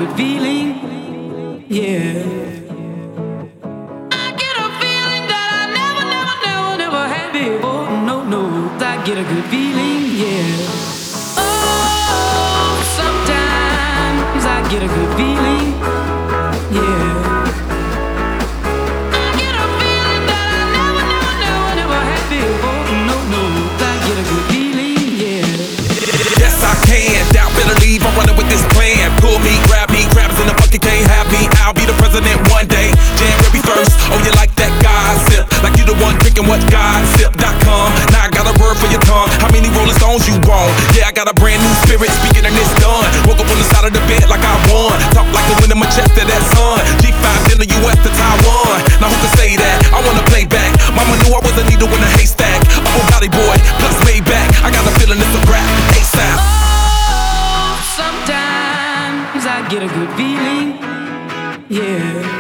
good feeling, yeah. I get a feeling that I never had before. No, I get a good feeling, yeah. Oh, sometimes I get a good feeling, yeah. I get a feeling that I never had before. No, I get a good feeling, yeah. Yes, I can. Doubt, better leave. I'm running with this plan. Pull me, grab us in the bucket, can't have me. I'll be the president one day. January 1st. Oh, you like that gossip? Like you the one drinking what gossip.com. Now I got a word for your tongue. How many Rolling Stones you want? Yeah, I got a brand new spirit. Speaking and it's done. Woke up on the side of the bed like I won. Talk like the wind in my chest to that sun. G5 in the US to Taiwan. Now who can say that? I wanna play back. Mama knew I was a needle in a haystack. Upper body boy, plus Maybach. I got a feeling it's a rap. ASAP. Oh, sometimes I get a good feeling, yeah.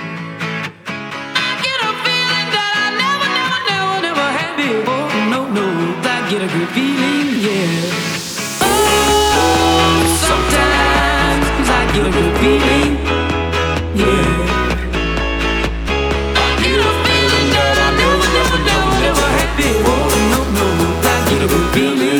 I get a feeling that I never had before. No, I get a good feeling, yeah. Oh, sometimes I get a good feeling, yeah. I get a feeling that I never had before. No, I get a good feeling.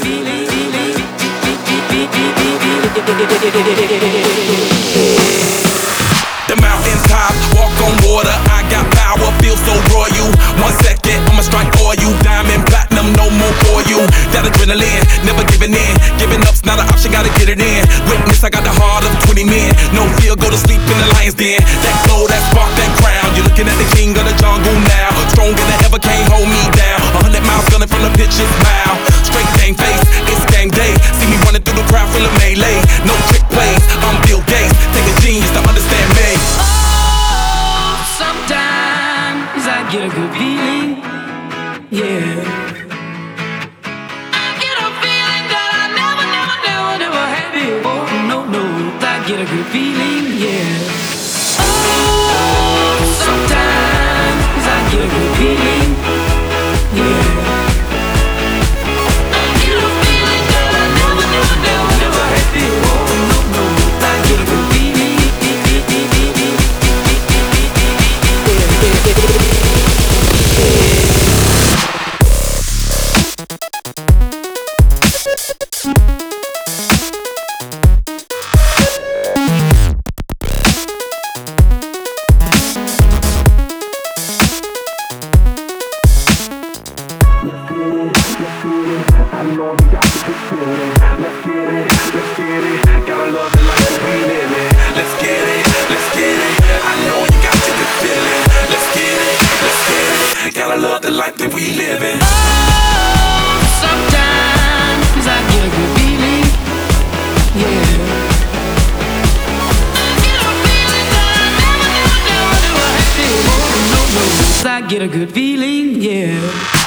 The mountaintop, walk on water. I got power, feel so royal. 1 second, I'ma strike for you. Diamond, platinum, no more for you. That adrenaline, never giving in. Giving up's not an option, gotta get it in. Witness, I got the heart of 20 men. No fear, go to sleep in the lion's den. That glow, that spark, that crown. You're looking at the king of the jungle now. Stronger than ever, can't hold me down. 100 miles gunning from the pitcher's mouth. Straight game face, it's game day. See me running through the crowd, full of melee. No trick plays, I'm Bill Gates. Take a genius to understand me. Oh, sometimes I get a good feeling, yeah. I get a feeling that I never had before. No, I get a good feeling, yeah. Oh, sometimes I get a good feeling, yeah. I get a feeling that I never had before. No, I get a good feeling. I know you got the good feeling. Let's get it. Gotta love the life that we live in. Let's get it. I know you got the good feeling. Let's get it. Gotta love the life that we live in. Oh, sometimes I get a good feeling, yeah. I get a feeling that I never had before. No, I get a good feeling, yeah.